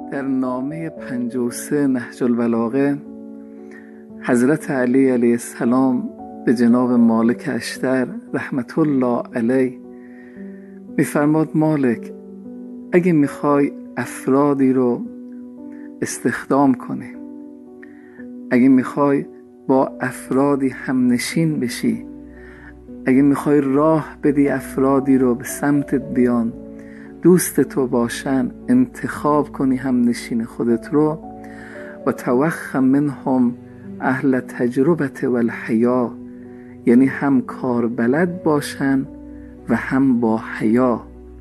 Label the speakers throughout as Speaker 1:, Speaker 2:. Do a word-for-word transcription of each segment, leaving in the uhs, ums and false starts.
Speaker 1: در نامه پنجاه و سه نهج البلاغه حضرت علی علیه السلام به جناب مالک اشتر رحمت الله علیه میفرماد مالک، اگه میخوای افرادی رو استخدام کنی، اگه میخوای با افرادی همنشین بشی، اگه میخوای راه بدی افرادی رو به سمتت بیان، دوست تو باشن، انتخاب کنی همنشین خودت رو، و توخم منهم اهل تجربت و الحیا، یعنی هم کار بلد باشن و هم با حیا.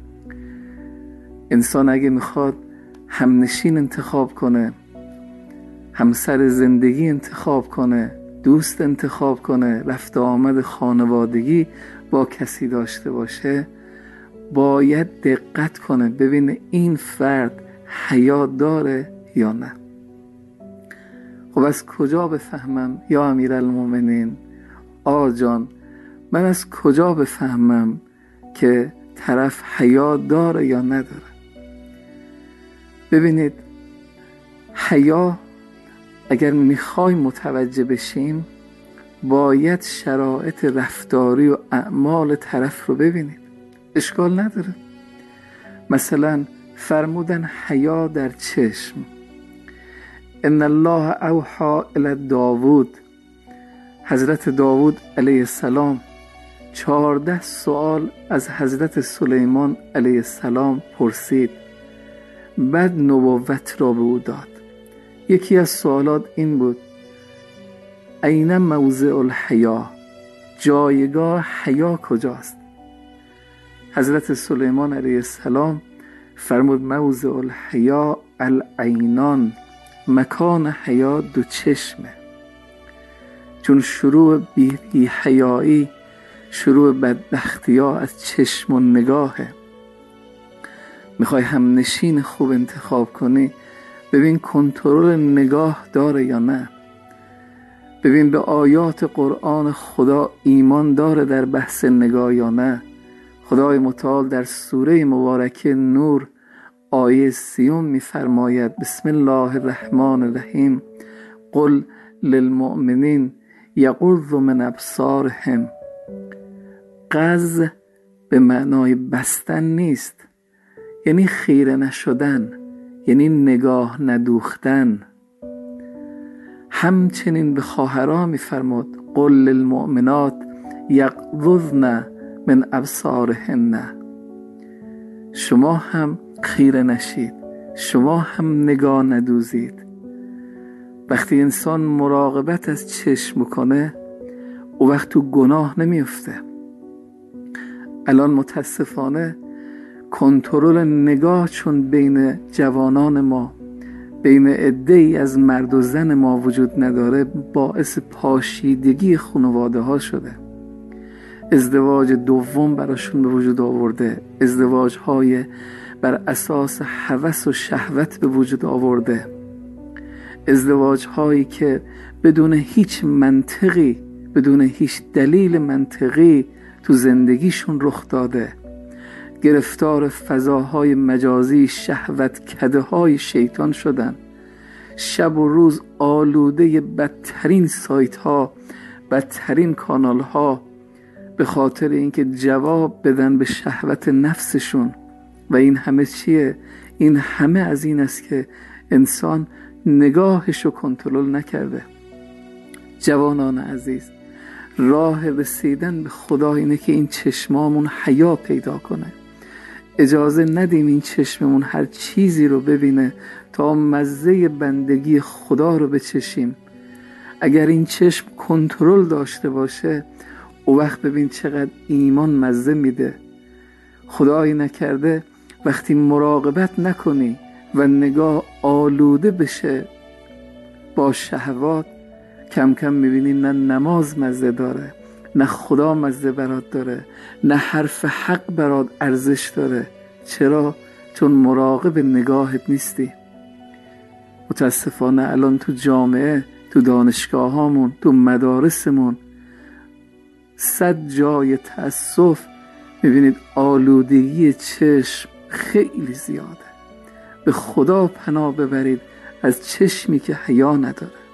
Speaker 1: انسان اگه میخواد همنشین انتخاب کنه، همسر زندگی انتخاب کنه، دوست انتخاب کنه، رفت آمد خانوادگی با کسی داشته باشه، باید دقت کنه ببینه این فرد حیا داره یا نه. خب از کجا بفهمم یا امیرالمومنین، آقا جان، من از کجا بفهمم که طرف حیا داره یا نداره؟ ببینید، حیا اگر میخوای متوجه بشیم باید شرایط رفتاری و اعمال طرف رو ببینید. اشکال نداره. مثلا فرمودن حیا در چشم. ان الله اوحی الی داوود، حضرت داوود علیه السلام چهارده سوال از حضرت سلیمان علیه السلام پرسید، بعد نبوت را به او داد. یکی از سوالات این بود: این موضع الحیا، جایگاه حیا کجاست؟ حضرت سلیمان علیه السلام فرمود موضع الحیا العینان، مکان حیا دو چشمه. چون شروع بی حیایی، شروع بدبختی ها از چشم و نگاهه. میخوای هم نشین خوب انتخاب کنی، ببین کنترل نگاه داره یا نه. ببین به آیات قرآن خدا ایمان داره در بحث نگاه یا نه. خدای متعال در سوره مبارکه نور آیه سیوم میفرماید: بسم الله الرحمن الرحیم قل للمؤمنین یغضوا من ابصارهم. غض به معنای بستن نیست، یعنی خیره نشدن، یعنی نگاه ندوختن. همچنین به خواهرها میفرماد: قل للمؤمنات یغضضن من ابصارهن. شما هم خیره نشید، شما هم نگاه ندوزید. وقتی انسان مراقبت از چشم کنه، او وقت تو گناه نمیفته. الان متاسفانه کنترل نگاه چون بین جوانان ما، بین عده‌ای از مرد و زن ما وجود نداره، باعث پاشیدگی خانواده ها شده. ازدواج دوم براشون به وجود آورده، ازدواج های بر اساس هوس و شهوت به وجود آورده، ازدواج هایی که بدون هیچ منطقی، بدون هیچ دلیل منطقی تو زندگیشون رخ داده. گرفتار فضاهای مجازی، شهوت کده های شیطان شدن. شب و روز آلوده بدترین سایت ها، بدترین کانال ها، به خاطر اینکه جواب بدن به شهوت نفسشون. و این همه چیه؟ این همه از این است که انسان نگاهشو کنترل نکرده. جوانان عزیز، راه رسیدن به خدا اینه که این چشمامون حیا پیدا کنه. اجازه ندیم این چشممون هر چیزی رو ببینه تا مزه بندگی خدا رو بچشیم. اگر این چشم کنترل داشته باشه، او وقت ببین چقدر ایمان مزه میده. خدایی نکرده وقتی مراقبت نکنی و نگاه آلوده بشه با شهوات، کم کم میبینی نه نماز مزه داره، نه خدا مزه برات داره، نه حرف حق برات ارزش داره. چرا؟ چون مراقب نگاهت نیستی. متاسفانه الان تو جامعه، تو دانشگاه هامون، تو مدارسمون صد جای تأسف میبینید آلودگی چشم خیلی زیاده. به خدا پناه ببرید از چشمی که حیا نداره.